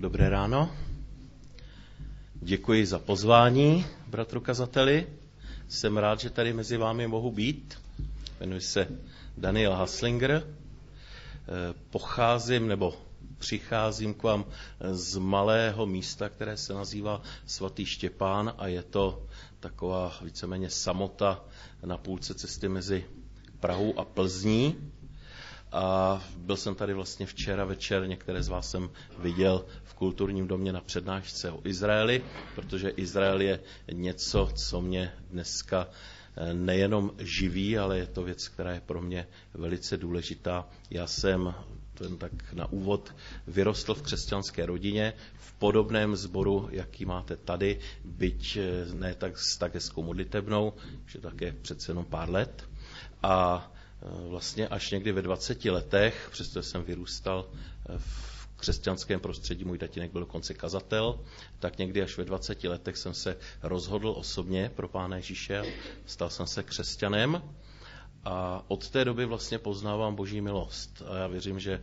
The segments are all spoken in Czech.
Dobré ráno. Děkuji za pozvání, bratru kazateli. Jsem rád, že tady mezi vámi mohu být. Jmenuji se Daniel Haslinger. Přicházím k vám z malého místa, které se nazývá Svatý Štěpán a je to taková víceméně samota na půlce cesty mezi Prahou a Plzní. A byl jsem tady vlastně včera večer, některé z vás jsem viděl v kulturním domě na přednášce o Izraeli, protože Izrael je něco, co mě dneska nejenom živí, ale je to věc, která je pro mě velice důležitá. Já jsem tak na úvod vyrostl v křesťanské rodině, v podobném sboru, jaký máte tady, byť ne tak hezkou modlitebnou, že také přece jenom pár let. A vlastně až někdy ve 20 letech, přestože jsem vyrůstal v křesťanském prostředí, můj tatínek byl dokonce kazatel, tak někdy až ve 20 letech jsem se rozhodl osobně pro Pána Ježíše, stal jsem se křesťanem a od té doby vlastně poznávám Boží milost. A já věřím, že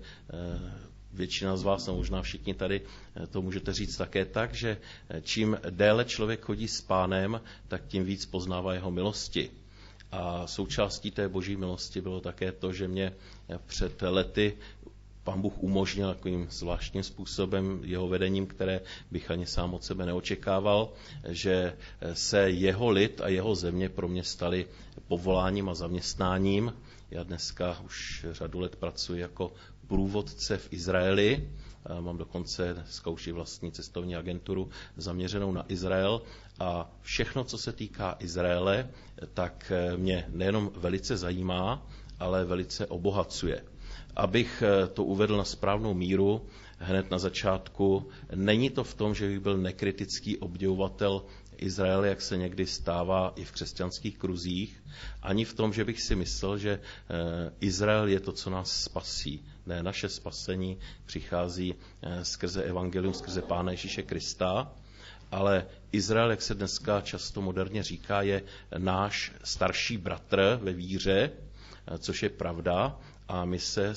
většina z vás, a možná všichni tady, to můžete říct také tak, že čím déle člověk chodí s Pánem, tak tím víc poznává jeho milosti. A součástí té Boží milosti bylo také to, že mě před lety Pán Bůh umožnil takovým zvláštním způsobem, jeho vedením, které bych ani sám od sebe neočekával, že se jeho lid a jeho země pro mě staly povoláním a zaměstnáním. Já dneska už řadu let pracuji jako průvodce v Izraeli. Mám dokonce dneska už i vlastní cestovní agenturu zaměřenou na Izrael. A všechno, co se týká Izraele, tak mě nejenom velice zajímá, ale velice obohacuje. Abych to uvedl na správnou míru, hned na začátku, není to v tom, že bych byl nekritický obdivovatel Izraele, jak se někdy stává i v křesťanských kruzích, ani v tom, že bych si myslel, že Izrael je to, co nás spasí. Ne, naše spasení přichází skrze evangelium, skrze Pána Ježíše Krista, ale Izrael, jak se dneska často moderně říká, je náš starší bratr ve víře, což je pravda, a my se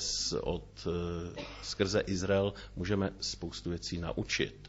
skrze Izrael můžeme spoustu věcí naučit.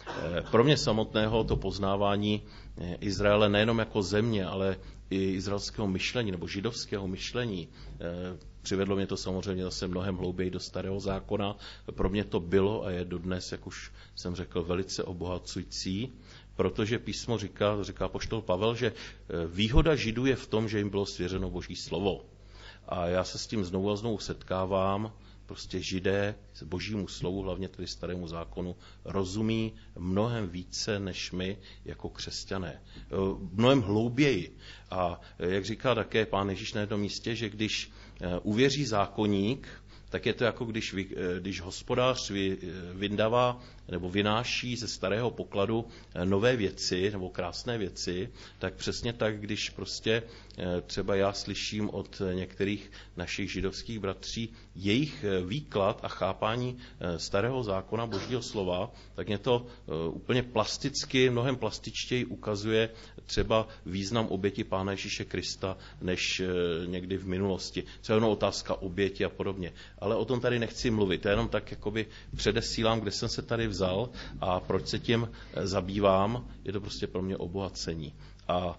Pro mě samotného to poznávání Izraele nejenom jako země, ale i izraelského myšlení nebo židovského myšlení. Přivedlo mě to samozřejmě zase mnohem hlouběji do Starého zákona. Pro mě to bylo a je dodnes, jak už jsem řekl, velice obohacující, protože písmo říká apoštol Pavel, že výhoda Židů je v tom, že jim bylo svěřeno Boží slovo. A já se s tím znovu a znovu setkávám. Prostě Židé Božímu slovu, hlavně tedy Starému zákonu, rozumí mnohem více než my jako křesťané. Mnohem hlouběji. A jak říká také Pán Ježíš na jednom místě, že když uvěří zákoník, tak je to jako když hospodář vyndává nebo vynáší ze starého pokladu nové věci nebo krásné věci, tak přesně tak, když prostě třeba já slyším od některých našich židovských bratří jejich výklad a chápání starého zákona Božího slova, tak mě to úplně plasticky, mnohem plastičtěji ukazuje třeba význam oběti Pána Ježíše Krista, než někdy v minulosti. Co je jenom otázka oběti a podobně. Ale o tom tady nechci mluvit. Já jenom tak jakoby předesílám, kde jsem se tady vzal a proč se tím zabývám. Je to prostě pro mě obohacení. A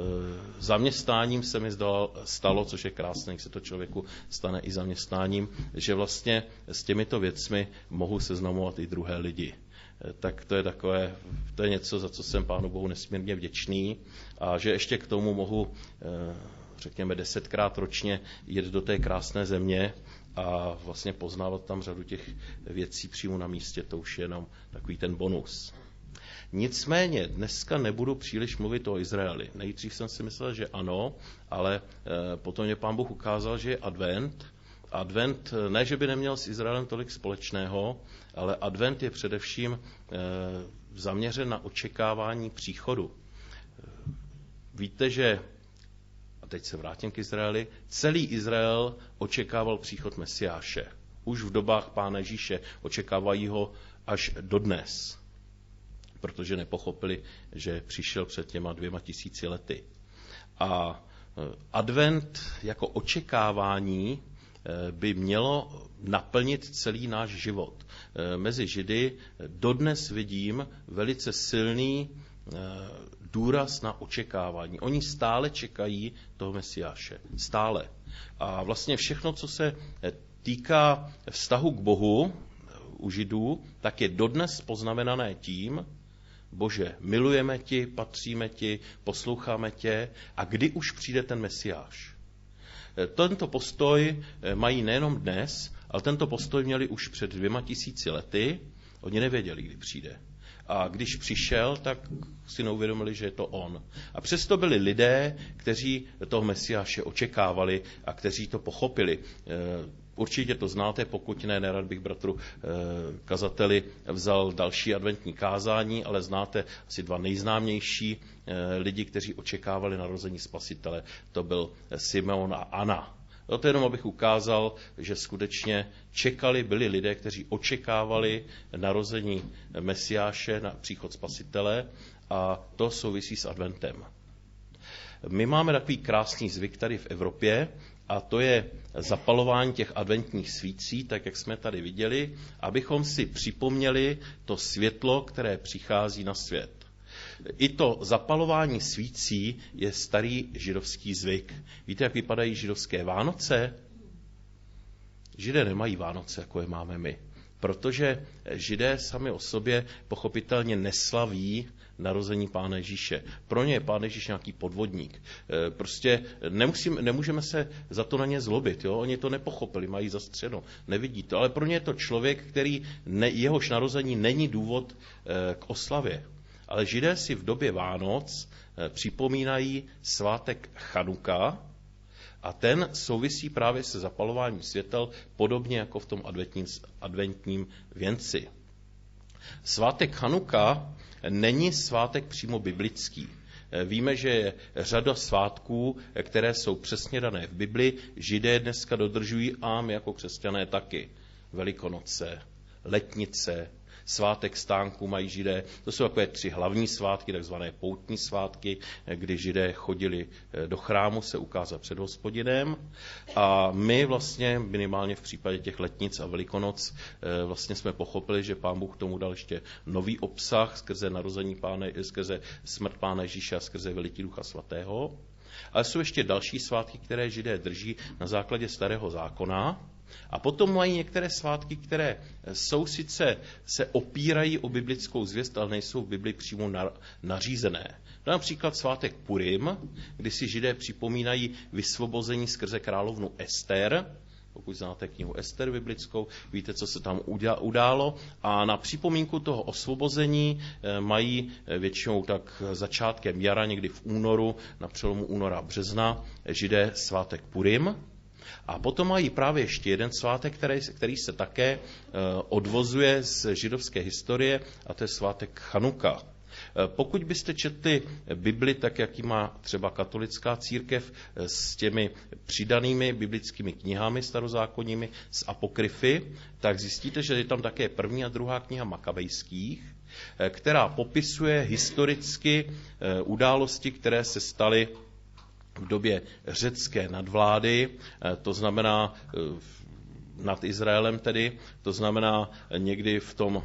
zaměstnáním se mi stalo, což je krásné, jak se to člověku stane i zaměstnáním, že vlastně s těmito věcmi mohu seznamovat i druhé lidi. Tak to je něco, za co jsem Pánu Bohu nesmírně vděčný a že ještě k tomu mohu, řekněme, 10krát ročně jet do té krásné země a vlastně poznávat tam řadu těch věcí přímo na místě, to už je jenom takový ten bonus. Nicméně dneska nebudu příliš mluvit o Izraeli. Nejdřív jsem si myslel, že ano, ale potom mě Pán Bůh ukázal, že je advent. Advent ne, že by neměl s Izraelem tolik společného, ale advent je především zaměřen na očekávání příchodu. Víte, že, a teď se vrátím k Izraeli, celý Izrael očekával příchod Mesiáše. Už v dobách Pána Ježíše očekávají ho až dodnes, protože nepochopili, že přišel před těma 2000 lety. A advent jako očekávání by mělo naplnit celý náš život. Mezi Židy dodnes vidím velice silný důraz na očekávání. Oni stále čekají toho Mesiáše. Stále. A vlastně všechno, co se týká vztahu k Bohu u Židů, tak je dodnes poznamenané tím, Bože, milujeme ti, patříme ti, posloucháme tě a kdy už přijde ten Mesiáš. Tento postoj mají nejenom dnes, ale tento postoj měli už před 2000 lety. Oni nevěděli, kdy přijde. A když přišel, tak si neuvědomili, že je to on. A přesto byli lidé, kteří toho Mesiáše očekávali a kteří to pochopili. Určitě to znáte, pokud ne, nerad bych bratru kazateli vzal další adventní kázání, ale znáte asi 2 nejznámější lidi, kteří očekávali narození Spasitele. To byl Simeon a Anna. To jenom, abych ukázal, že skutečně byli lidé, kteří očekávali narození Mesiáše, na příchod Spasitele, a to souvisí s adventem. My máme takový krásný zvyk tady v Evropě, a to je zapalování těch adventních svící, tak jak jsme tady viděli, abychom si připomněli to světlo, které přichází na svět. I to zapalování svící je starý židovský zvyk. Víte, jak vypadají židovské Vánoce? Židé nemají Vánoce, jako je máme my, protože Židé sami o sobě pochopitelně neslaví narození Pána Ježíše. Pro ně je Pán Ježíš nějaký podvodník. Prostě nemůžeme se za to na ně zlobit. Jo? Oni to nepochopili, mají zastřeno, nevidí to. Ale pro ně je to člověk, jehož narození není důvod k oslavě. Ale Židé si v době Vánoc připomínají svátek Chanuka a ten souvisí právě se zapalováním světel, podobně jako v tom adventním věnci. Svátek Chanuka není svátek přímo biblický. Víme, že je řada svátků, které jsou přesně dané v Bibli. Židé dneska dodržují a my jako křesťané taky. Velikonoce, letnice, svátek stánku mají Židé. To jsou takové 3 hlavní svátky, takzvané poutní svátky, kdy Židé chodili do chrámu se ukázat před Hospodinem. A my vlastně minimálně v případě těch letnic a Velikonoc vlastně jsme pochopili, že Pán Bůh tomu dal ještě nový obsah skrze skrze smrt Pána Ježíše a skrze vylití Ducha Svatého. Ale jsou ještě další svátky, které Židé drží na základě Starého zákona. A potom mají některé svátky, které se opírají o biblickou zvěst, ale nejsou v Bibli přímo nařízené. Například svátek Purim, kdy si Židé připomínají vysvobození skrze královnu Ester. Pokud znáte knihu Ester biblickou, víte, co se tam událo. A na připomínku toho osvobození mají většinou tak začátkem jara, někdy v únoru, na přelomu února a března, Židé svátek Purim. A potom mají právě ještě jeden svátek, který se také odvozuje z židovské historie, a to je svátek Chanuka. Pokud byste četli Bibli, tak jak ji má třeba katolická církev s těmi přidanými biblickými knihami starozákonními z apokryfy, tak zjistíte, že je tam také 1. a 2. kniha Makabejských, která popisuje historicky události, které se staly v době řecké nadvlády, to znamená nad Izraelem tedy, to znamená někdy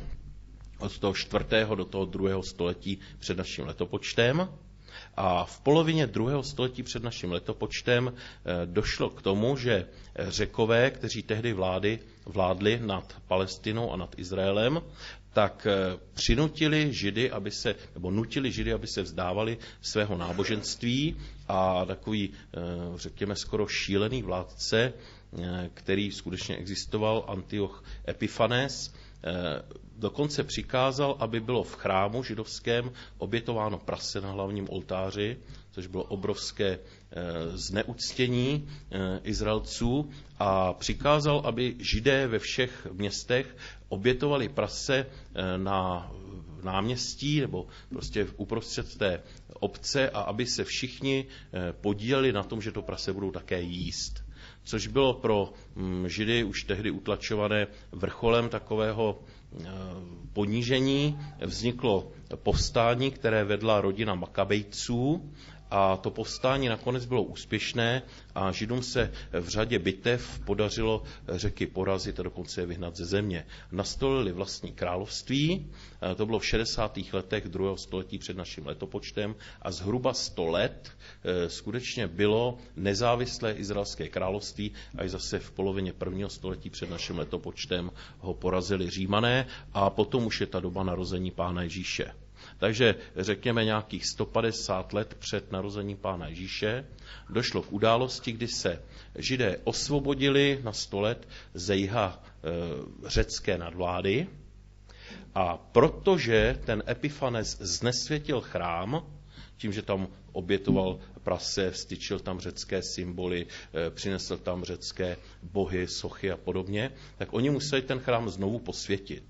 od toho 4. do toho 2. století před naším letopočtem. A v polovině 2. století před naším letopočtem došlo k tomu, že Řekové, kteří tehdy vládli nad Palestinou a nad Izraelem, tak nutili Židy, aby se vzdávali svého náboženství, a takový, řekněme, skoro šílený vládce, který skutečně existoval, Antioch Epifanes, dokonce přikázal, aby bylo v chrámu židovském obětováno prase na hlavním oltáři, což bylo obrovské zneuctění Izraelců, a přikázal, aby Židé ve všech městech obětovali prase na náměstí nebo prostě uprostřed té obce, a aby se všichni podíleli na tom, že to prase budou také jíst. Což bylo pro Židy už tehdy utlačované vrcholem takového ponížení. Vzniklo povstání, které vedla rodina Makabejců, a to povstání nakonec bylo úspěšné a Židům se v řadě bitev podařilo Řeky porazit a dokonce je vyhnat ze země. Nastolili vlastní království, to bylo v 60. letech 2. století před naším letopočtem a zhruba 100 let skutečně bylo nezávislé izraelské království, až zase v polovině 1. století před naším letopočtem ho porazili Římané a potom už je ta doba narození Pána Ježíše. Takže řekněme nějakých 150 let před narozením Pána Ježíše došlo k události, kdy se Židé osvobodili na 100 let ze jiha řecké nadvlády a protože ten Epifanes znesvětil chrám, tím, že tam obětoval prase, vstyčil tam řecké symboly, přinesl tam řecké bohy, sochy a podobně, tak oni museli ten chrám znovu posvětit.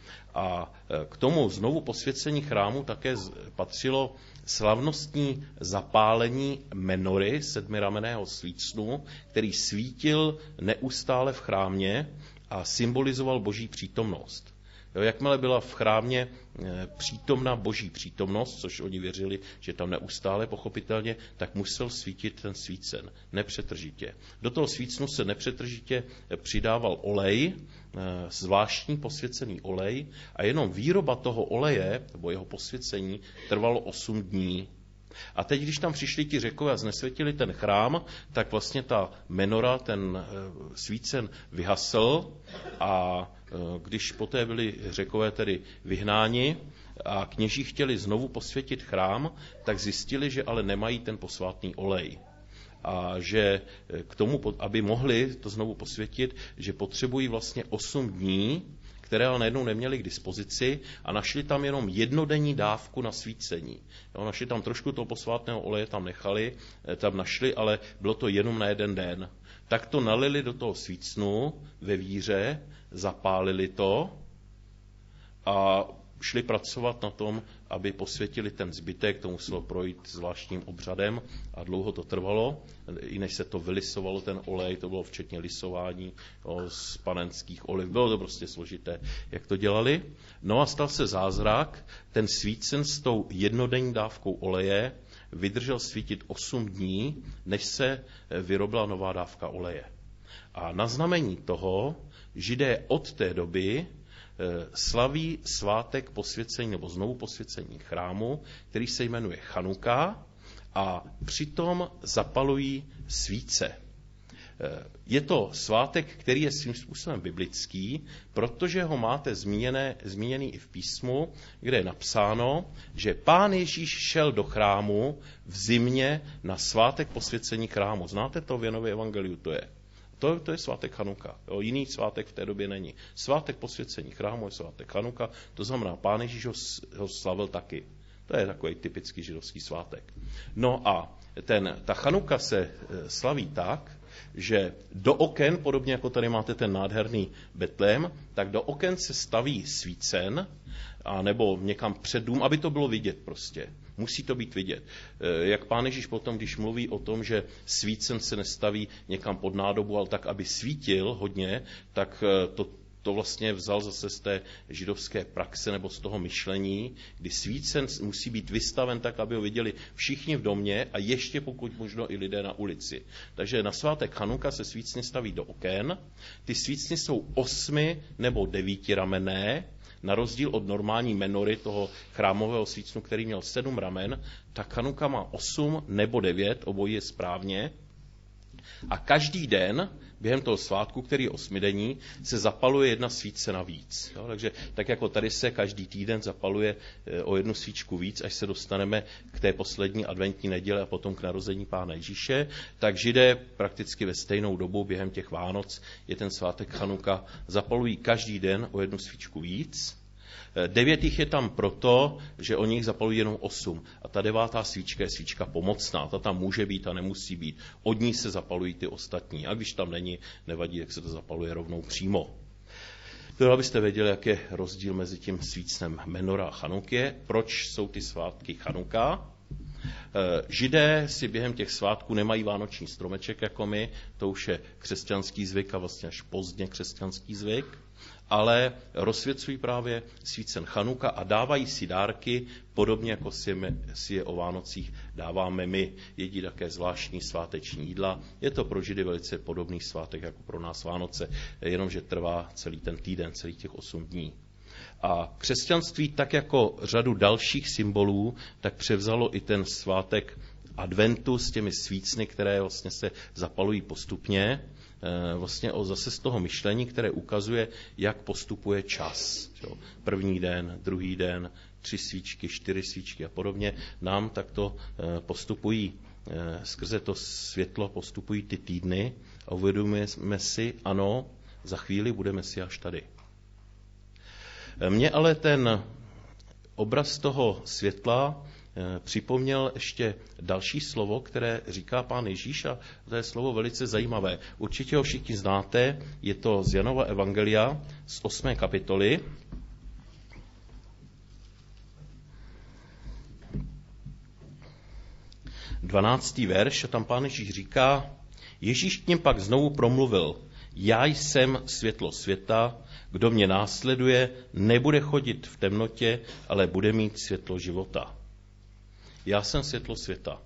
A k tomu znovu posvěcení chrámu také patřilo slavnostní zapálení menory, sedmiramenného svícnu, který svítil neustále v chrámě a symbolizoval boží přítomnost. Jakmile byla v chrámě přítomná boží přítomnost, což oni věřili, že tam neustále pochopitelně, tak musel svítit ten svícen nepřetržitě. Do toho svícnu se nepřetržitě přidával olej, zvláštní posvěcený olej a jenom výroba toho oleje, nebo jeho posvěcení, trvalo 8 dní. A teď, když tam přišli ti Řekové a znesvětili ten chrám, tak vlastně ta menora, ten svícen vyhasl a když poté byli Řekové tedy vyhnáni a kněží chtěli znovu posvětit chrám, tak zjistili, že ale nemají ten posvátný olej. A že k tomu, aby mohli to znovu posvětit, že potřebují vlastně 8 dní, které ale najednou neměli k dispozici a našli tam jenom jednodenní dávku na svícení. Našli tam trošku toho posvátného oleje, tam nechali, tam našli, ale bylo to jenom na jeden den. Tak to nalili do toho svícnu ve víře, zapálili to a šli pracovat na tom, aby posvětili ten zbytek, to muselo projít zvláštním obřadem a dlouho to trvalo, i než se to vylisovalo ten olej, to bylo včetně lisování z panenských oliv, bylo to prostě složité, jak to dělali. No a stal se zázrak, ten svícen s tou jednodenní dávkou oleje vydržel svítit 8 dní, než se vyrobila nová dávka oleje. A na znamení toho Židé od té doby slaví svátek posvěcení nebo znovu posvěcení chrámu, který se jmenuje Chanuka a přitom zapalují svíce. Je to svátek, který je svým způsobem biblický, protože ho máte zmíněný i v písmu, kde je napsáno, že Pán Ježíš šel do chrámu v zimě na svátek posvěcení chrámu. Znáte to v Janově evangeliu, to je. To je svátek Chanuka. Jiný svátek v té době není. Svátek posvěcení chrámu je svátek Chanuka, to znamená, Pán Ježíš ho slavil taky. To je takový typický židovský svátek. No a ta Chanuka se slaví tak, že do oken, podobně jako tady máte ten nádherný Betlém, tak do oken se staví svícen, a nebo někam před dům, aby to bylo vidět prostě. Musí to být vidět. Jak Pán Ježíš potom, když mluví o tom, že svícen se nestaví někam pod nádobu, ale tak, aby svítil hodně, tak to vlastně vzal zase z té židovské praxe nebo z toho myšlení, kdy svícen musí být vystaven tak, aby ho viděli všichni v domě a ještě pokud možno i lidé na ulici. Takže na svátek Chanuka se svícny staví do oken. Ty svícny jsou 8 nebo 9 ramenné, na rozdíl od normální menory toho chrámového svícnu, který měl 7 ramen, tak Chanuka má 8 nebo 9, obojí je správně. A každý den během toho svátku, který je 8denní, se zapaluje jedna svíce navíc. Jo? Takže tak jako tady se každý týden zapaluje o jednu svíčku víc, až se dostaneme k té poslední adventní neděli a potom k narození Pána Ježíše, tak Židé prakticky ve stejnou dobu během těch Vánoc je ten svátek Chanuka, zapalují každý den o jednu svíčku víc. 9 jich je tam proto, že o nich zapalují jenom 8. A ta 9. svíčka je svíčka pomocná. Ta tam může být a nemusí být. Od ní se zapalují ty ostatní. A když tam není, nevadí, jak se to zapaluje rovnou přímo. To abyste věděli, jak je rozdíl mezi tím svícnem menora a Chanuky. Proč jsou ty svátky Chanuka? Židé si během těch svátků nemají vánoční stromeček jako my, to už je křesťanský zvyk a vlastně až pozdně křesťanský zvyk, ale rozsvěcují právě svícen Chanuka a dávají si dárky, podobně jako si je o Vánocích dáváme my. Jedí také zvláštní sváteční jídla. Je to pro Židy velice podobný svátek jako pro nás Vánoce, jenomže trvá celý ten týden, celých těch 8 dní. A křesťanství, tak jako řadu dalších symbolů, tak převzalo i ten svátek adventu s těmi svícny, které vlastně se zapalují postupně, vlastně zase z toho myšlení, které ukazuje, jak postupuje čas. První den, druhý den, 3 svíčky, 4 svíčky a podobně. Nám takto postupují, skrze to světlo postupují ty týdny a uvědomujeme si, ano, za chvíli bude Mesiáš tady. Mně ale ten obraz toho světla připomněl ještě další slovo, které říká Pán Ježíš, a to je slovo velice zajímavé. Určitě ho všichni znáte, je to z Janova evangelia z 8. kapitoly. Dvanáctý verš, a tam Pán Ježíš říká, Ježíš k něm pak znovu promluvil, já jsem světlo světa, kdo mě následuje, nebude chodit v temnotě, ale bude mít světlo života. Já jsem světlo světa.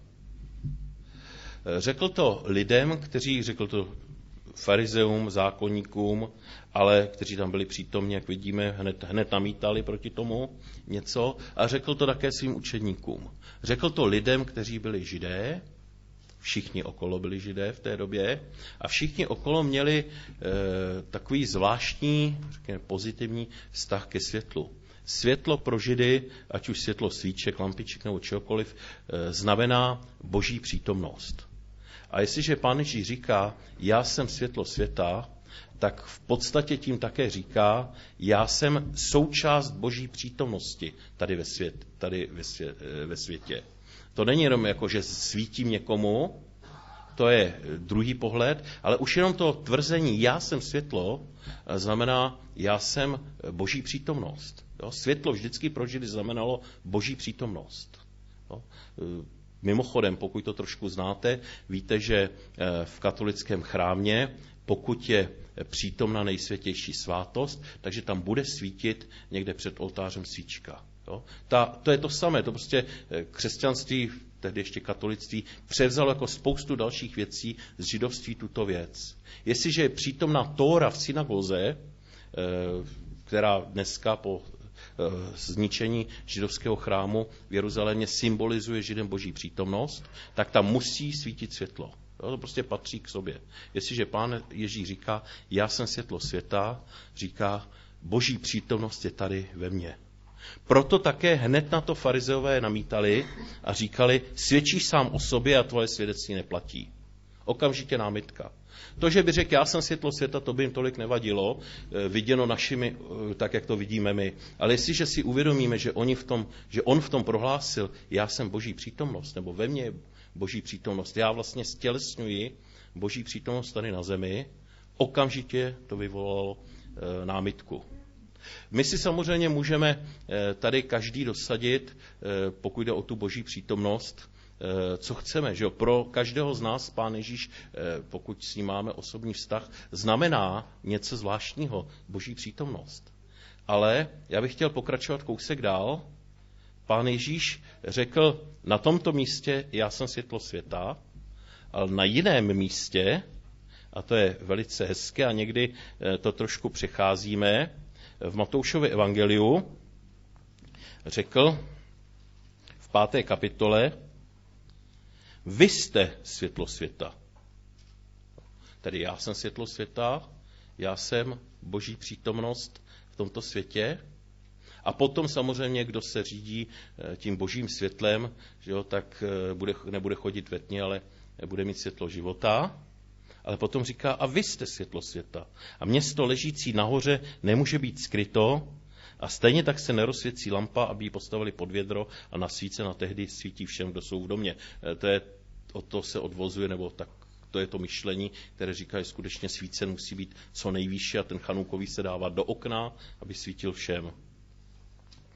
Řekl to lidem, řekl to farizeům, zákonníkům, ale kteří tam byli přítomni, jak vidíme, hned namítali proti tomu něco, a řekl to také svým učedníkům. Řekl to lidem, kteří byli Židé, všichni okolo byli Židé v té době, a všichni okolo měli takový zvláštní, řekněme, pozitivní vztah ke světlu. Světlo pro Židy, ať už světlo svíček, lampiček nebo čehokoliv, znamená boží přítomnost. A jestliže Pán Ježíš říká, já jsem světlo světa, tak v podstatě tím také říká, já jsem součást boží přítomnosti tady ve světě. To není jenom jako, že svítím někomu, to je druhý pohled, ale už jenom to tvrzení já jsem světlo znamená, já jsem boží přítomnost. Jo? Světlo vždycky pro Židy znamenalo boží přítomnost. Jo? Mimochodem, pokud to trošku znáte, víte, že v katolickém chrámě, pokud je přítomna nejsvětější svátost, takže tam bude svítit někde před oltářem svíčka. Jo? To je to samé, to prostě křesťanství, tehdy ještě katolictví, převzalo jako spoustu dalších věcí z židovství tuto věc. Jestliže je přítomna Tóra v synagoze, která dneska po zničení židovského chrámu v Jeruzalémě symbolizuje Židem boží přítomnost, tak tam musí svítit světlo. Jo, to prostě patří k sobě. Jestliže Pán Ježíš říká, já jsem světlo světa, říká, boží přítomnost je tady ve mně. Proto také hned na to farizeové namítali a říkali, svědčíš sám o sobě a tvoje svědectví neplatí. Okamžitě námitka. To, že by řekl, já jsem světlo světa, to by jim tolik nevadilo, viděno našimi, tak jak to vidíme my. Ale jestliže si uvědomíme, že on v tom prohlásil, já jsem boží přítomnost, nebo ve mně je boží přítomnost, já vlastně stělesňuji boží přítomnost tady na zemi, okamžitě to vyvolalo námitku. My si samozřejmě můžeme tady každý dosadit, pokud jde o tu boží přítomnost, co chceme. Že jo? Pro každého z nás Pán Ježíš, pokud s ním máme osobní vztah, znamená něco zvláštního, boží přítomnost. Ale já bych chtěl pokračovat kousek dál. Pán Ježíš řekl, na tomto místě já jsem světlo světa, ale na jiném místě, a to je velice hezké a někdy to trošku přecházíme, v Matoušově evangeliu řekl v 5. kapitole, vy jste světlo světa. Tedy já jsem světlo světa, já jsem boží přítomnost v tomto světě. A potom samozřejmě, kdo se řídí tím božím světlem, že jo, tak nebude chodit ve tmě, ale bude mít světlo života. Ale potom říká, a vy jste světlo světa. A město ležící nahoře nemůže být skryto, a stejně tak se nerozsvěcí lampa, aby ji postavili pod vědro a nasvícena tehdy svítí všem, kdo jsou v domě. O to se odvozuje, nebo tak to je to myšlení, které říká, že skutečně svícen musí být co nejvýše a ten chanukový se dává do okna, aby svítil všem.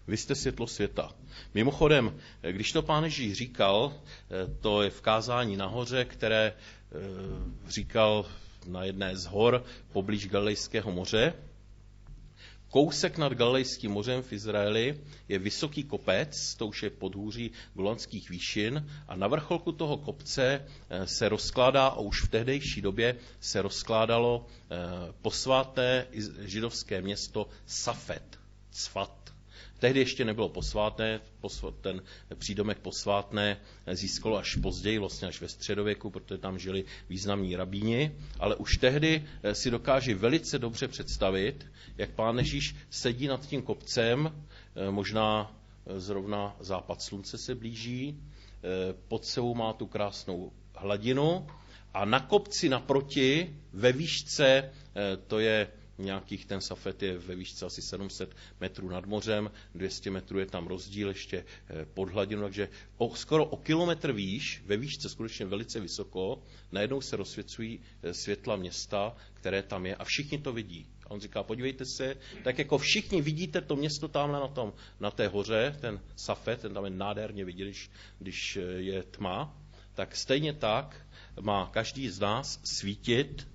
Vy jste světlo světa. Mimochodem, když to Pán Ježíš říkal, to je v kázání nahoře, které říkal na jedné z hor poblíž Galilejského moře. Kousek nad Galilejským mořem v Izraeli je vysoký kopec, to už je podhůří Golanských výšin, a na vrcholku toho kopce se rozkládá, a už v tehdejší době se rozkládalo posvátné židovské město Safed, Cfat. Tehdy ještě nebylo posvátné, ten přídomek posvátné získalo až později, vlastně až ve středověku, protože tam žili významní rabíni, ale už tehdy si dokáží velice dobře představit, jak Pán Ježíš sedí nad tím kopcem, možná zrovna západ slunce se blíží, pod sebou má tu krásnou hladinu a na kopci naproti ve výšce, to je nějakých, ten Safed je ve výšce asi 700 metrů nad mořem, 200 metrů je tam rozdíl ještě pod hladinou, takže skoro o kilometr výš, ve výšce skutečně velice vysoko, najednou se rozsvěcují světla města, které tam je a všichni to vidí. A on říká, podívejte se, tak jako všichni vidíte to město tamhle na té hoře, ten Safed, ten tam je nádherně vidět, když je tma, tak stejně tak má každý z nás svítit,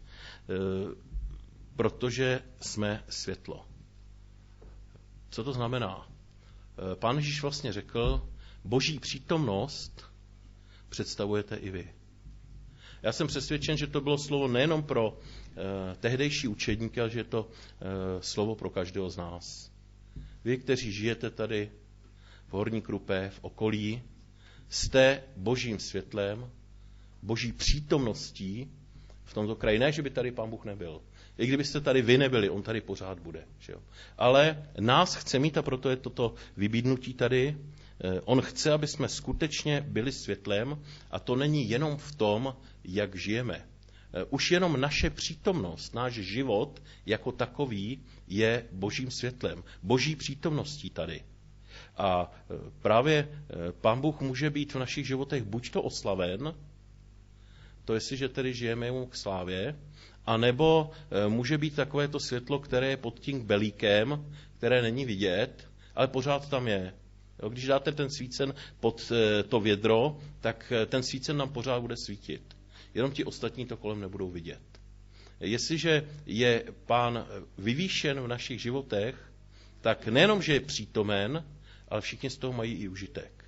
protože jsme světlo. Co to znamená? Pán Ježíš vlastně řekl, Boží přítomnost představujete i vy. Já jsem přesvědčen, že to bylo slovo nejenom pro tehdejší učedníky, ale že je to slovo pro každého z nás. Vy, kteří žijete tady v Horní Krupé, v okolí, jste Božím světlem, Boží přítomností v tomto kraji. Ne, že by tady Pán Bůh nebyl. I kdybyste tady vy nebyli, on tady pořád bude. Že jo? Ale nás chce mít, a proto je toto vybídnutí tady. On chce, aby jsme skutečně byli světlem, a to není jenom v tom, jak žijeme. Už jenom naše přítomnost, náš život jako takový je Božím světlem, Boží přítomností tady. A právě Pán Bůh může být v našich životech buď to oslaven, to jestliže tedy žijeme mu k slávě, a nebo může být takové to světlo, které je pod tím belíkem, které není vidět, ale pořád tam je. Když dáte ten svícen pod to vědro, tak ten svícen nám pořád bude svítit. Jenom ti ostatní to kolem nebudou vidět. Jestliže je Pán vyvýšen v našich životech, tak nejenom, že je přítomen, ale všichni z toho mají i užitek.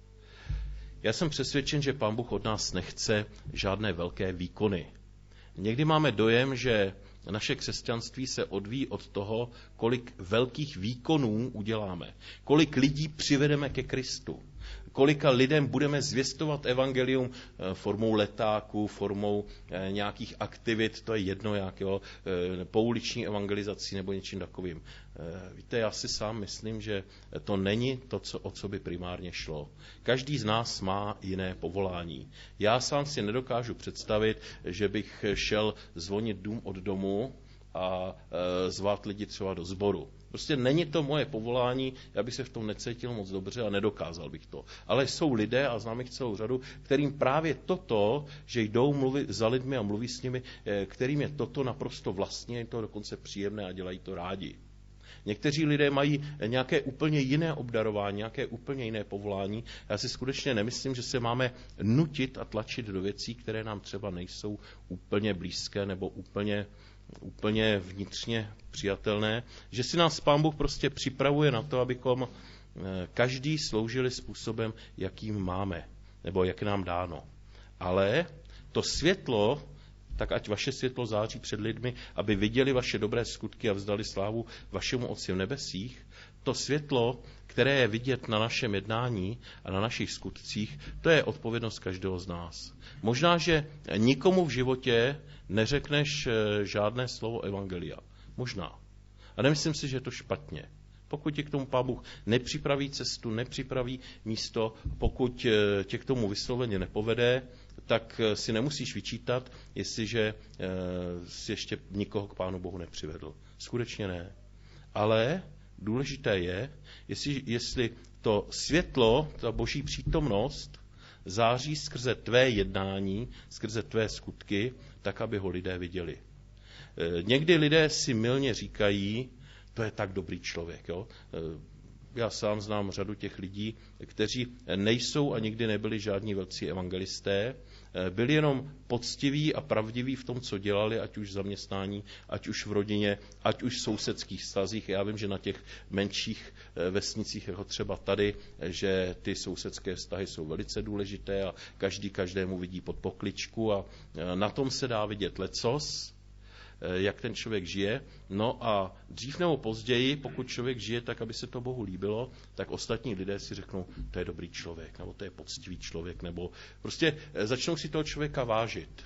Já jsem přesvědčen, že Pán Bůh od nás nechce žádné velké výkony. Někdy máme dojem, že naše křesťanství se odvíjí od toho, kolik velkých výkonů uděláme, kolik lidí přivedeme ke Kristu, kolika lidem budeme zvěstovat evangelium formou letáků, formou nějakých aktivit, to je jedno, nějakého pouliční evangelizací nebo něčím takovým. Víte, já si sám myslím, že to není to, o co by primárně šlo. Každý z nás má jiné povolání. Já sám si nedokážu představit, že bych šel zvonit dům od domu a zvát lidi třeba do sboru. Prostě není to moje povolání, já bych se v tom necítil moc dobře a nedokázal bych to. Ale jsou lidé, a znám jich celou řadu, kterým právě toto, že jdou mluvit za lidmi a mluví s nimi, kterým je toto naprosto vlastně, je to dokonce příjemné a dělají to rádi. Někteří lidé mají nějaké úplně jiné obdarování, nějaké úplně jiné povolání. Já si skutečně nemyslím, že se máme nutit a tlačit do věcí, které nám třeba nejsou úplně blízké nebo úplně vnitřně přijatelné, že si nás Pán Bůh prostě připravuje na to, abychom každý sloužili způsobem, jakým máme, nebo jak nám dáno. Ale to světlo, tak ať vaše světlo září před lidmi, aby viděli vaše dobré skutky a vzdali slávu vašemu Otci v nebesích, to světlo, které je vidět na našem jednání a na našich skutcích, to je odpovědnost každého z nás. Možná, že nikomu v životě neřekneš žádné slovo evangelia. Možná. A nemyslím si, že je to špatně. Pokud tě k tomu Pán Bůh nepřipraví cestu, nepřipraví místo, pokud tě k tomu vysloveně nepovede, tak si nemusíš vyčítat, jestliže si ještě nikoho k Pánu Bohu nepřivedl. Skutečně ne. Ale důležité je, jestli to světlo, ta Boží přítomnost, září skrze tvé jednání, skrze tvé skutky, tak, aby ho lidé viděli. Někdy lidé si mylně říkají, to je tak dobrý člověk. Jo? já sám znám řadu těch lidí, kteří nejsou a nikdy nebyli žádní velcí evangelisté, byli jenom poctiví a pravdiví v tom, co dělali, ať už v zaměstnání, ať už v rodině, ať už v sousedských vztazích. Já vím, že na těch menších vesnicích, jako třeba tady, že ty sousedské vztahy jsou velice důležité a každý každému vidí pod pokličku a na tom se dá vidět lecos, jak ten člověk žije. No a dřív nebo později, pokud člověk žije tak, aby se to Bohu líbilo, tak ostatní lidé si řeknou, to je dobrý člověk, nebo to je poctivý člověk, nebo prostě začnou si toho člověka vážit.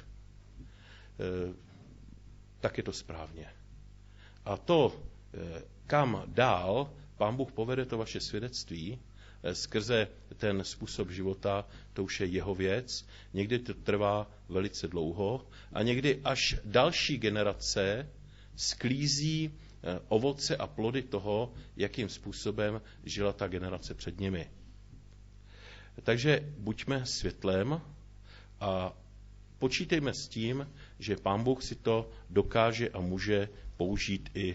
Tak je to správně. A to, kam dál Pán Bůh povede to vaše svědectví, skrze ten způsob života, to už je jeho věc. Někdy to trvá velice dlouho a někdy až další generace sklízí ovoce a plody toho, jakým způsobem žila ta generace před nimi. Takže buďme světlem a počítejme s tím, že Pán Bůh si to dokáže a může použít i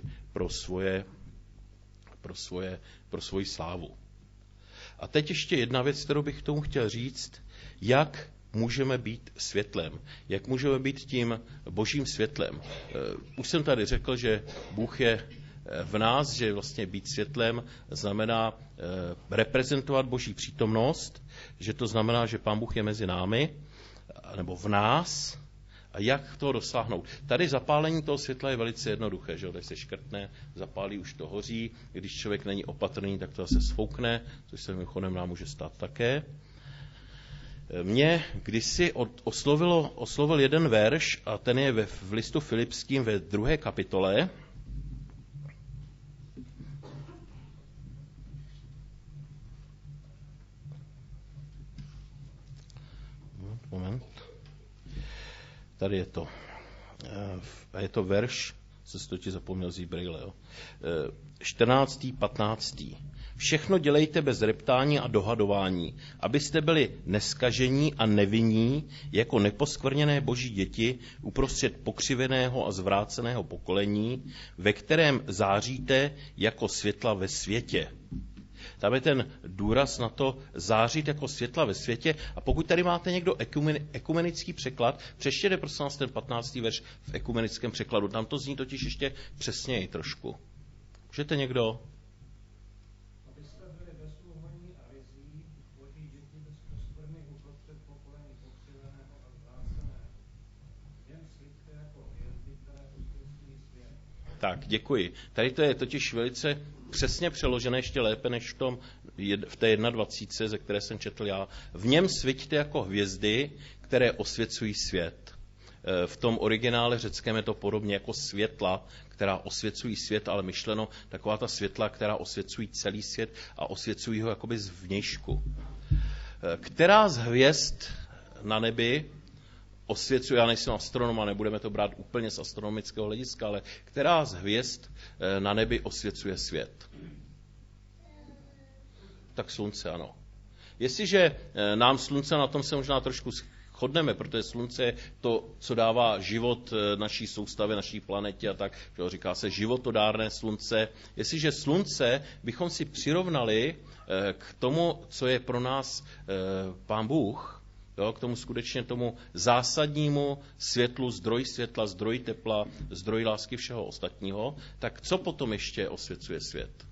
pro svoji slávu. A teď ještě jedna věc, kterou bych k tomu chtěl říct, jak můžeme být světlem, jak můžeme být tím božím světlem. Už jsem tady řekl, že Bůh je v nás, že vlastně být světlem znamená reprezentovat boží přítomnost, že to znamená, že Pán Bůh je mezi námi, nebo v nás. A jak to dosáhnout? Tady zapálení toho světla je velice jednoduché, že když se škrtne, zapálí, už to hoří, když člověk není opatrný, tak to zase sfoukne, což se mimochodem nám může stát také. Mě kdysi oslovil jeden verš, a ten je v listu Filipským ve 2. kapitole. Moment. Tady je to. A je to verš, se to ti zapomněl z Brejle, 14. 15. Všechno dělejte bez reptání a dohadování, abyste byli neskažení a nevinní, jako neposkvrněné boží děti uprostřed pokřiveného a zvráceného pokolení, ve kterém záříte jako světla ve světě. Tam je ten důraz na to zářit jako světla ve světě. A pokud tady máte někdo ekumenický překlad, přečtěte prosím vás ten 15. verš v ekumenickém překladu. Tam to zní totiž ještě přesněji trošku. Můžete někdo? Abyste byli bezúhonní a ryzí, boží děti bez poskvrny uprostřed pokolení pokřiveného a zvráceného. V něm svíťte jako hvězdy, které osvěcují svět. Tak, děkuji. Tady to je totiž velice přesně přeložené, ještě lépe než v té 21, ze které jsem četl já. V něm svíťte jako hvězdy, které osvěcují svět. V tom originále řeckém je to podobně jako světla, která osvěcují svět, ale myšleno taková ta světla, která osvěcují celý svět a osvěcují ho jakoby zvnějšku. Která z hvězd na nebi osvěcuje, já nejsem astronom a nebudeme to brát úplně z astronomického hlediska, ale která z hvězd na nebi osvěcuje svět? Tak slunce, ano. Jestliže nám slunce, na tom se možná trošku shodneme, protože slunce je to, co dává život naší soustavě, naší planetě a tak, že říká se životodárné slunce. Jestliže slunce bychom si přirovnali k tomu, co je pro nás Pán Bůh, k tomu skutečně tomu zásadnímu světlu, zdroj světla, zdroj tepla, zdroj lásky všeho ostatního, tak co potom ještě osvěcuje svět?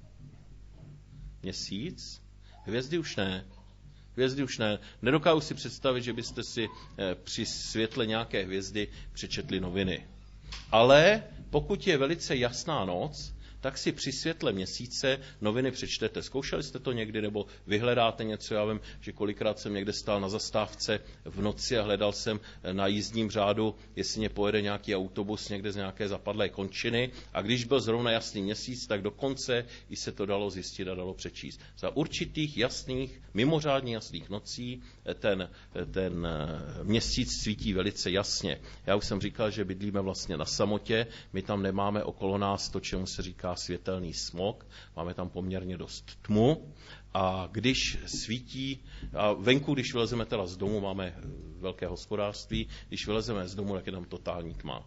Měsíc? Hvězdy už ne. Hvězdy už ne. Nedokážu si představit, že byste si při světle nějaké hvězdy přečetli noviny. Ale pokud je velice jasná noc, tak si při světle měsíce noviny přečtete. Zkoušeli jste to někdy, nebo vyhledáte něco? Já vím, že kolikrát jsem někde stál na zastávce v noci a hledal jsem na jízdním řádu, jestli mě pojede nějaký autobus někde z nějaké zapadlé končiny. A když byl zrovna jasný měsíc, tak dokonce i se to dalo zjistit a dalo přečíst. Za určitých jasných, mimořádně jasných nocí ten měsíc svítí velice jasně. Já už jsem říkal, že bydlíme vlastně na samotě, my tam nemáme okolo nás to, čemu se říká světelný smog, máme tam poměrně dost tmu a když svítí, a venku, když vylezeme teda z domu, máme velké hospodářství, když vylezeme z domu, tak je tam totální tma.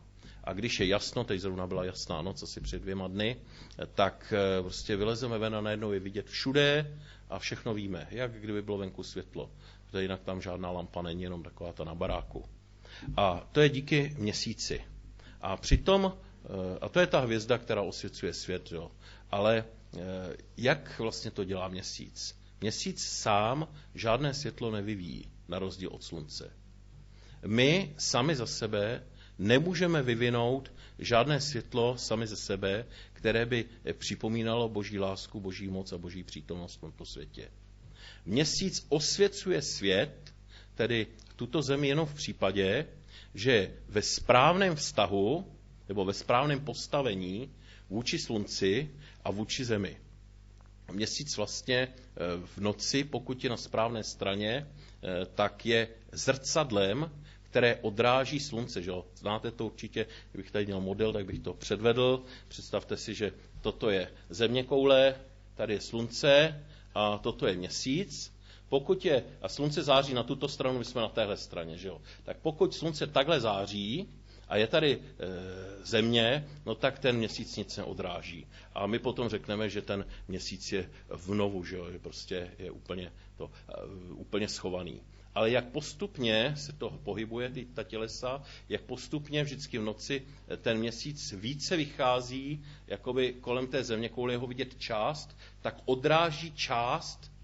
A když je jasno, teď zrovna byla jasná noc, asi před 2 dny, tak prostě vylezeme ven a najednou je vidět všude a všechno víme, jak kdyby bylo venku světlo. Protože jinak tam žádná lampa není, jenom taková ta na baráku. A to je díky měsíci. A přitom, a to je ta hvězda, která osvěcuje svět, jo. Ale jak vlastně to dělá měsíc? Měsíc sám žádné světlo nevyvíjí, na rozdíl od slunce. My sami za sebe nemůžeme vyvinout žádné světlo sami ze sebe, které by připomínalo Boží lásku, Boží moc a Boží přítomnost v tomto světě. Měsíc osvěcuje svět, tedy tuto zemi, jenom v případě, že ve správném vztahu nebo ve správném postavení vůči slunci a vůči zemi. Měsíc vlastně v noci, pokud je na správné straně, tak je zrcadlem, které odráží slunce. Že? Znáte to určitě, kdybych tady měl model, tak bych to předvedl. Představte si, že toto je zeměkoule, tady je slunce a toto je měsíc. Pokud je, a slunce září na tuto stranu, my jsme na téhle straně, že jo? Tak pokud slunce takhle září a je tady země, no tak ten měsíc nic neodráží. A my potom řekneme, že ten měsíc je v novu, že jo? Že prostě je úplně schovaný. Ale jak postupně se to pohybuje, ta tělesa, jak postupně vždycky v noci ten měsíc více vychází, jakoby kolem té zeměkoule jeho vidět část, tak odráží část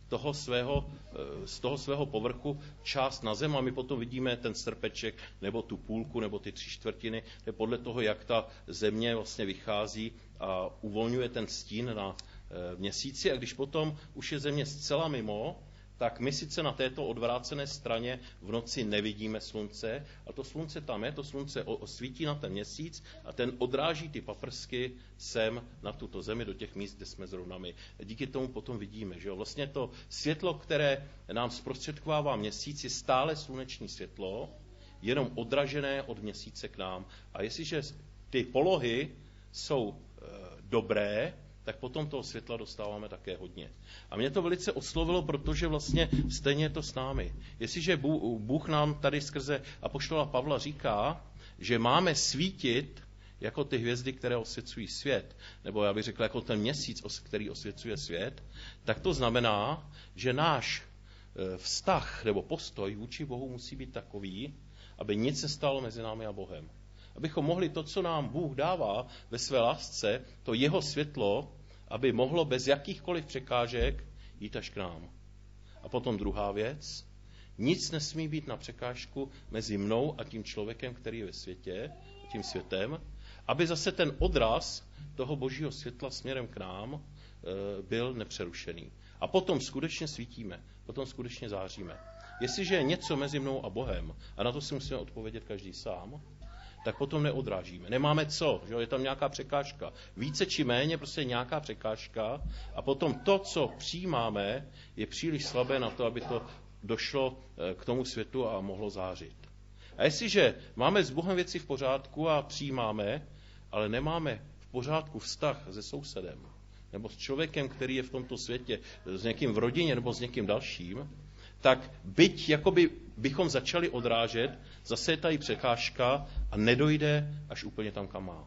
z toho svého povrchu část na zem a my potom vidíme ten srpeček nebo tu půlku nebo ty 3/4, podle toho, jak ta země vlastně vychází a uvolňuje ten stín na měsíci a když potom už je země zcela mimo, tak my sice na této odvrácené straně v noci nevidíme slunce a to slunce tam je, to slunce svítí na ten měsíc a ten odráží ty paprsky sem na tuto zemi do těch míst, kde jsme zrovna my. Díky tomu potom vidíme, že jo? Vlastně to světlo, které nám zprostředkovává měsíc, je stále sluneční světlo, jenom odražené od měsíce k nám. A jestliže ty polohy jsou dobré, tak potom toho světla dostáváme také hodně. A mě to velice oslovilo, protože vlastně stejně je to s námi. Jestliže Bůh nám tady skrze apoštola Pavla říká, že máme svítit jako ty hvězdy, které osvěcují svět, nebo já bych řekl jako ten měsíc, který osvěcuje svět, tak to znamená, že náš vztah nebo postoj vůči Bohu musí být takový, aby nic se stalo mezi námi a Bohem. Abychom mohli to, co nám Bůh dává ve své lásce, to jeho světlo, aby mohlo bez jakýchkoliv překážek jít až k nám. A potom druhá věc, nic nesmí být na překážku mezi mnou a tím člověkem, který je ve světě, tím světem, aby zase ten odraz toho božího světla směrem k nám byl nepřerušený. A potom skutečně svítíme, potom skutečně záříme. Jestliže je něco mezi mnou a Bohem, a na to si musíme odpovědět každý sám, tak potom neodrážíme. Nemáme co, že? Je tam nějaká překážka. Více či méně prostě nějaká překážka a potom to, co přijímáme, je příliš slabé na to, aby to došlo k tomu světu a mohlo zářit. A jestliže máme s Bohem věci v pořádku a přijímáme, ale nemáme v pořádku vztah se sousedem nebo s člověkem, který je v tomto světě, s někým v rodině nebo s někým dalším, tak byť jakoby bychom začali odrážet, zase je tady překážka a nedojde až úplně tam, kam má.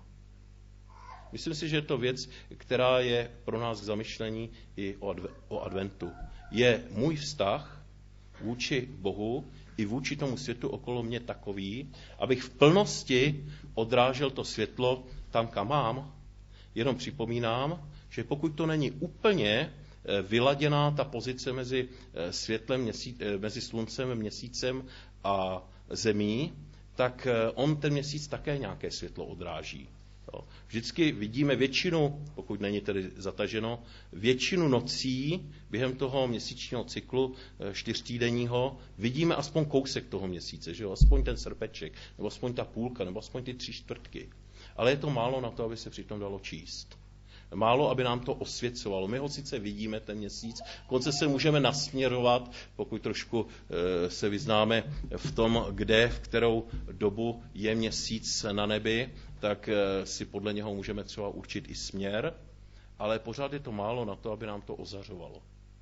Myslím si, že je to věc, která je pro nás k zamyšlení i o adventu. Je můj vztah vůči Bohu i vůči tomu světu okolo mě takový, abych v plnosti odrážel to světlo tam, kam mám. Jenom připomínám, že pokud to není úplně vyladěná ta pozice mezi světlem, mezi sluncem, měsícem a zemí, tak on ten měsíc také nějaké světlo odráží. Vždycky vidíme většinu, pokud není tedy zataženo, většinu nocí během toho měsíčního cyklu 4týdenního vidíme aspoň kousek toho měsíce, že jo? Aspoň ten srpeček, nebo aspoň ta půlka, nebo aspoň ty 3/4. Ale je to málo na to, aby se přitom dalo číst. Málo, aby nám to osvěcovalo. My ho sice vidíme, ten měsíc, konce se můžeme nasměrovat, pokud trošku se vyznáme v tom, kde, v kterou dobu je měsíc na nebi, tak si podle něho můžeme třeba určit i směr, ale pořád je to málo na to, aby nám to ozařovalo.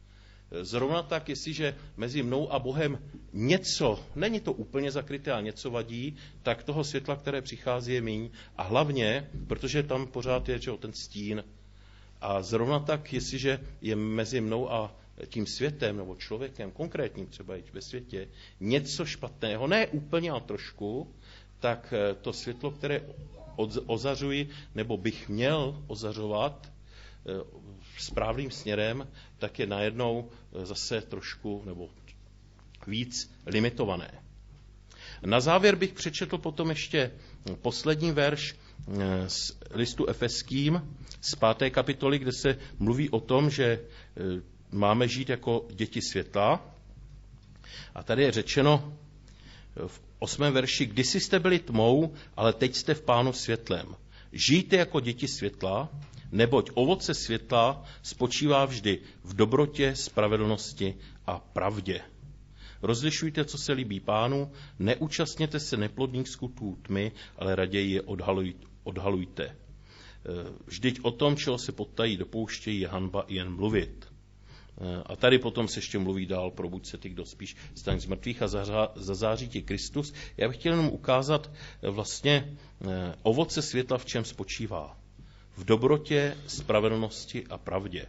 Zrovna tak, jestliže mezi mnou a Bohem něco, není to úplně zakryté, ale něco vadí, tak toho světla, které přichází, je míň. A hlavně, protože tam pořád je ten stín. A zrovna tak, jestliže je mezi mnou a tím světem, nebo člověkem, konkrétním třeba i ve světě, něco špatného, ne úplně, ale trošku, tak to světlo, které ozařuji, nebo bych měl ozařovat správným směrem, tak je najednou zase trošku nebo víc limitované. Na závěr bych přečetl potom ještě poslední verš z listu Efeským z 5. kapitoly, kde se mluví o tom, že máme žít jako děti světla. A tady je řečeno v 8. verši, kdysi jste byli tmou, ale teď jste v Pánu světlem. Žijte jako děti světla, neboť ovoce světla spočívá vždy v dobrotě, spravedlnosti a pravdě. Rozlišujte, co se líbí Pánu, neúčastněte se neplodných skutků tmy, ale raději je odhalujte. Vždyť o tom, čeho se potají dopouštějí, je hanba jen mluvit. A tady potom se ještě mluví dál, probuď se ty, kdo spíš staň z mrtvých a zazáří ti Kristus. Já bych chtěl jenom ukázat vlastně ovoce světla, v čem spočívá. V dobrotě, spravedlnosti a pravdě.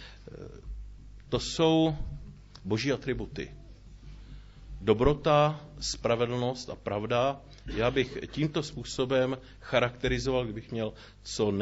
To jsou boží atributy. Dobrota, spravedlnost a pravda. Já bych tímto způsobem charakterizoval, kdybych měl co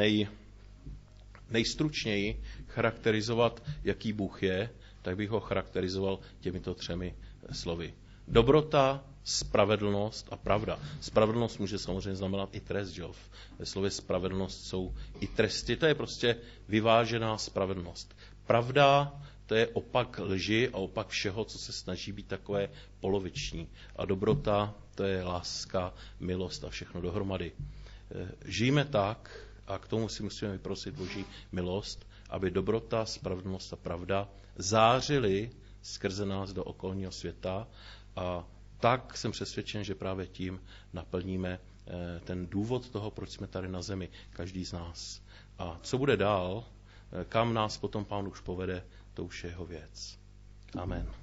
nejstručněji charakterizovat, jaký Bůh je, tak bych ho charakterizoval těmito 3 slovy. Dobrota, spravedlnost a pravda. Spravedlnost může samozřejmě znamenat i trest, že? Ve slově spravedlnost jsou i tresty, to je prostě vyvážená spravedlnost. Pravda, to je opak lži a opak všeho, co se snaží být takové poloviční. A dobrota, to je láska, milost a všechno dohromady. Žijeme tak, a k tomu si musíme vyprosit Boží milost, aby dobrota, spravedlnost a pravda zářily skrze nás do okolního světa, a tak jsem přesvědčen, že právě tím naplníme ten důvod toho, proč jsme tady na zemi, každý z nás. A co bude dál, kam nás potom Pán už povede, to už je jeho věc. Amen.